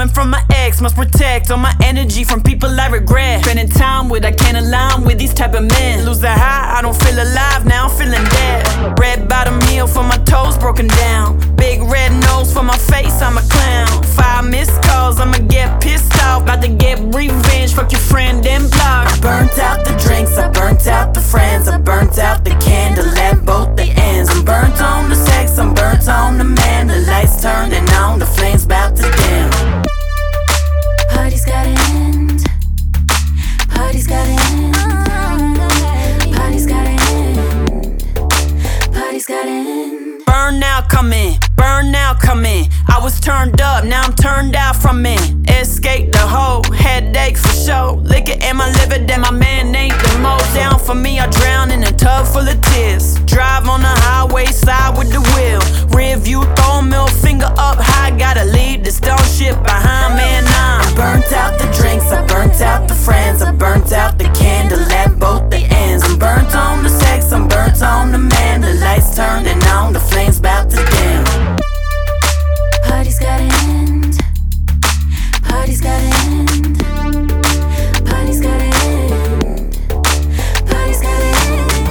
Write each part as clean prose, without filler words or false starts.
Running from my ex, must protect all my energy from people I regret. Spending time with, I can't align with these type of men. Lose the high, I don't feel alive, now I'm feeling dead. Red bottom heel for my toes broken down. Big red nose for my face, I'm a clown. 5 missed calls, I'ma get pissed off. About to get revenge, fuck your friend and block. I burnt out the drinks, I burnt out the friends, I burnt out the candle at both the ends. I'm burnt on the sex, I'm burnt on the man. The lights turning on, the flames bout to dim. Party's gotta end. Party's gotta end. Party's gotta end. Party's gotta end. Burnout coming. I was turned up, now I'm turned out from it. Escape the whole headache for sure. Liquor in my liver, then my man ain't the most. Down for me, I drown in a tub full of tears. Drive on the highway side with the wheel. Rear view, throw a middle finger up high. Gotta leave this dumb shit behind, man. I burnt out the drinks, I burnt out the friends, I burnt out the candle at both the ends. I'm burnt on the sex, I'm burnt on the man. The lights turning on, the flames bout to dim. Party's gotta end. Party's gotta end. Party's gotta end. Party's gotta end.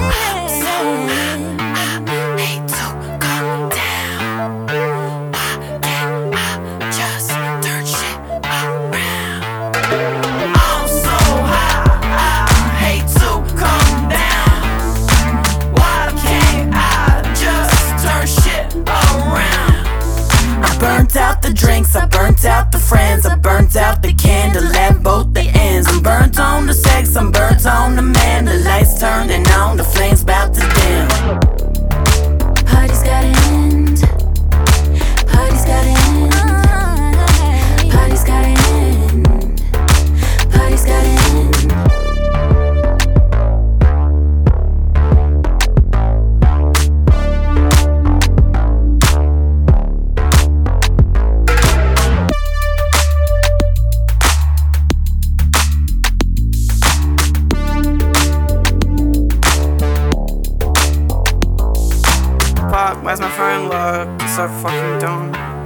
I hate to come down. Why can't I just turn shit around? I'm so high, I hate to come down. Why can't I just turn shit around? I burnt out the drinks, I burnt out the friends, I burnt out the candle at both the ends. I'm burnt on the sex, I'm burnt on the man. The lights turning on, the flames bout to dim. Party's gotta end. Party's gotta end. Party's gotta end. Party's gotta end. Fuck, where's my phone? Look, so fucking dumb.